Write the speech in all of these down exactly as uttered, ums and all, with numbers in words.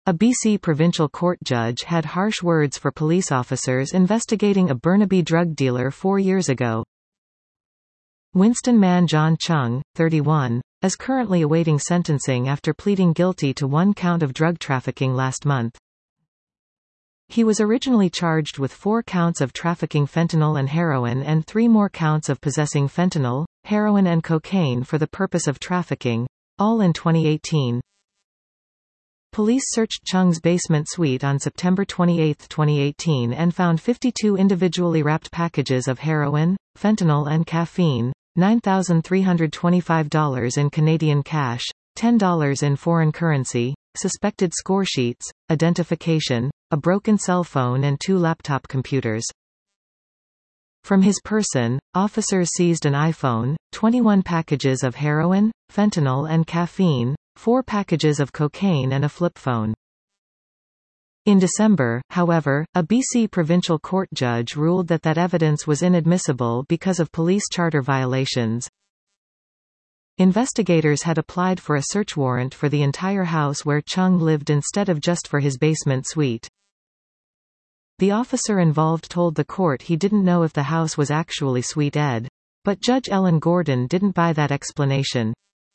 A B C provincial court judge had harsh words for police officers investigating a Burnaby drug dealer four years ago. Winston man John Chung, thirty-one, is currently awaiting sentencing after pleading guilty to one count of drug trafficking last month. He was originally charged with four counts of trafficking fentanyl and heroin and three more counts of possessing fentanyl, heroin and cocaine for the purpose of trafficking, all in twenty eighteen. Police searched Chung's basement suite on September twenty-eighth, twenty eighteen and found fifty-two individually wrapped packages of heroin, fentanyl and caffeine, nine thousand three hundred twenty-five dollars in Canadian cash, ten dollars in foreign currency, suspected score sheets, identification, a broken cell phone and two laptop computers. From his person, officers seized an iPhone, twenty-one packages of heroin, fentanyl and caffeine, four packages of cocaine and a flip phone. In December, however, a B C provincial court judge ruled that that evidence was inadmissible because of police charter violations. Investigators had applied for a search warrant for the entire house where Chung lived instead of just for his basement suite. The officer involved told the court he didn't know if the house was actually Suite Ed. But Judge Ellen Gordon didn't buy that explanation.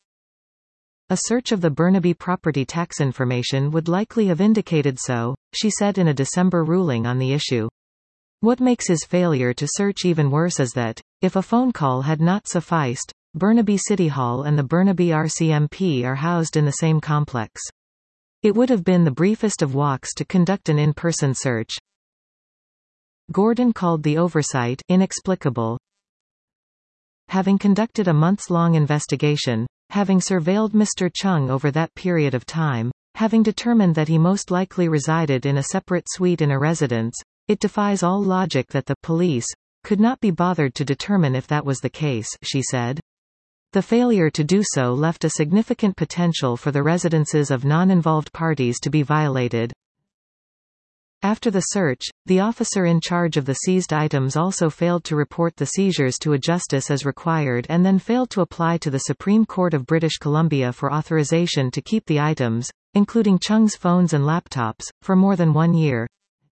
A search of the Burnaby property tax information would likely have indicated so, she said in a December ruling on the issue. What makes his failure to search even worse is that, if a phone call had not sufficed, Burnaby City Hall and the Burnaby R C M P are housed in the same complex. It would have been the briefest of walks to conduct an in-person search. Gordon called the oversight inexplicable. Having conducted a months-long investigation, having surveilled Mister Chung over that period of time, having determined that he most likely resided in a separate suite in a residence, it defies all logic that the police could not be bothered to determine if that was the case, she said. The failure to do so left a significant potential for the residences of non-involved parties to be violated. After the search, the officer in charge of the seized items also failed to report the seizures to a justice as required and then failed to apply to the Supreme Court of British Columbia for authorization to keep the items, including Chung's phones and laptops, for more than one year.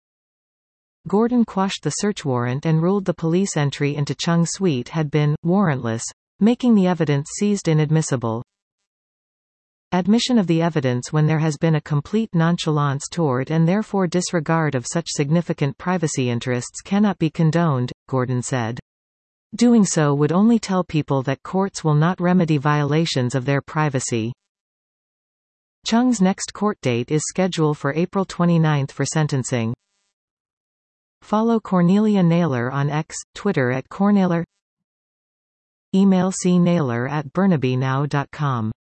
Gordon quashed the search warrant and ruled the police entry into Chung's suite had been warrantless, making the evidence seized inadmissible. Admission of the evidence when there has been a complete nonchalance toward and therefore disregard of such significant privacy interests cannot be condoned, Gordon said. Doing so would only tell people that courts will not remedy violations of their privacy. Chung's next court date is scheduled for April twenty-ninth for sentencing. Follow Cornelia Naylor on X, Twitter at Cornaylor. Email c naylor at burnabynow dot com.